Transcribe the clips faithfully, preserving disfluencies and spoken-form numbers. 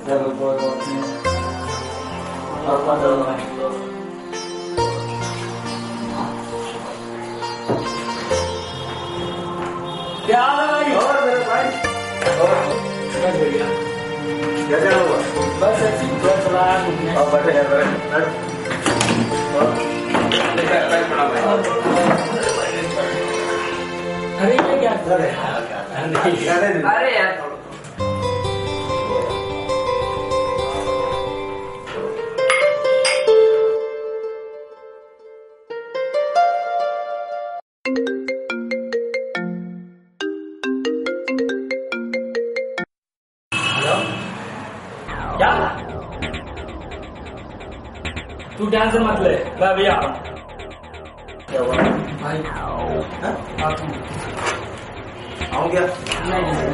चलो कोई बात नहीं। पापा दो क्या भाई और मेरे भाई और क्या बढ़िया क्या चल रहा है बस ऐसे ही थोड़ा चला घूमने और बैठे यार बैठ और बैठ बैठ पड़ा भाई अरे ये क्या कर रहे हैं अरे यार क्या तू टेंशन मत ले मैं भी आ रहा हूँ। क्या हुआ भाई आऊँ क्या नहीं नहीं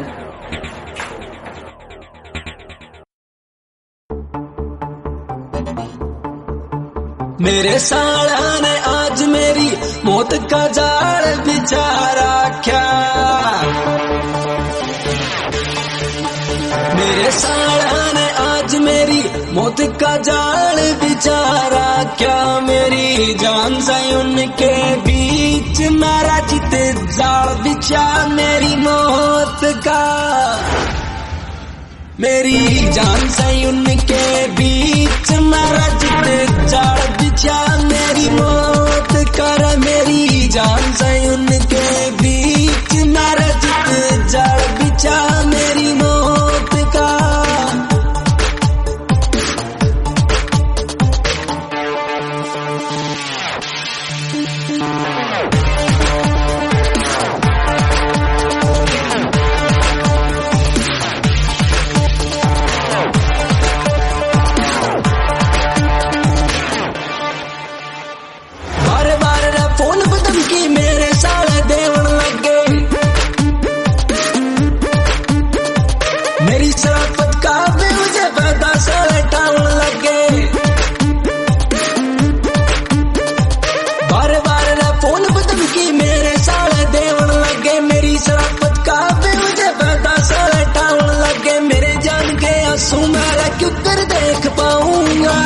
मेरे साला ने आज मेरी मौत का जाल बिछा रखा। मेरे साला ने आज मेरी मौत का जाल बिछा रखा। मेरी जान से उनके बीच मेरा चित जाल बिछा मेरी मौत का। मेरी जान से उनके बीच मेरा चित जाल बिछा मेरी मौत कर। मेरी जान से उनके बीच मेरा चित जाल बिछा मेरी मौत का। फोन पर धमकी मेरे साले देवन लगे। मेरी शराफत का भी मुझे फायदा साले टाउन लगे। बार बार फोन पर धमकी मेरे साले देवन लगे। मेरी शराफत का भी मुझे फायदा साले टाउन लगे। मेरे जान के आंसू मेरा क्यों कर देख पाऊंगा।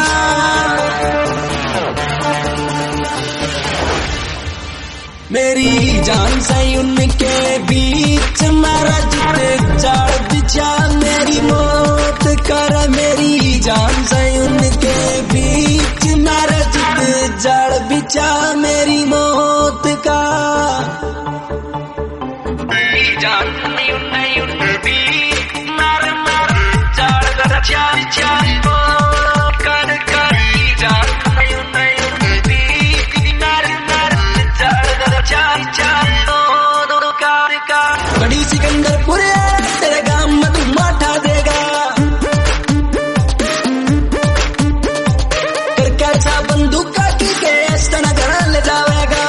मेरी जान से उनके बीच मेरा चित जाल बिछा मेरी मौत कर। मेरी जान से उनके बीच मेरा चित जाल बिछा मेरी मौत का। मेरी जान से उनके बीच मेरा जाल बिछा बिछा मौत कर कर। जान से उनके बीच मेरा जाल बड़ी सिकंदरपुर तेरे गांव में तू माठा देगा। कर कैसा बंदूक का की के तना घर ले जाएगा।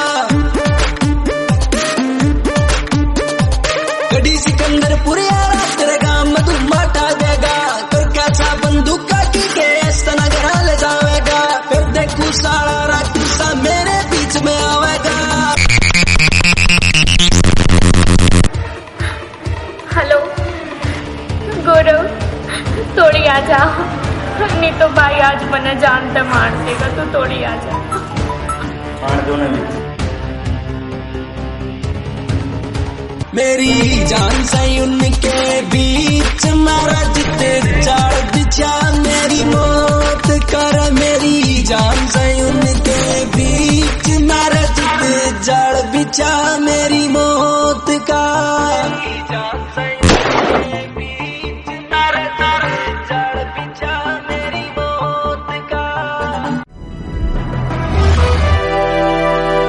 बड़ी सिकंदरपुर तेरे गांव में तू माठा देगा। कर कैसा बंदूक का की के तना घर ले जाएगा। फिर देखू सारा राक्षसा मेरे बीच में आवेगा। हेलो गौरव थोड़ी आ जाओ नहीं तो भाई आज मना जानता मार देगा। तो थोड़ी आ जा मार दो ना। मेरी जान से उनके बीच मेरा चित जाल बिछा मेरी मौत कर। मेरी जान से उनके बीच मेरा चित जाल बिछा मेरी मौत का।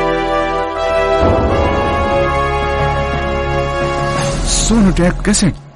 Sonu tape cassette.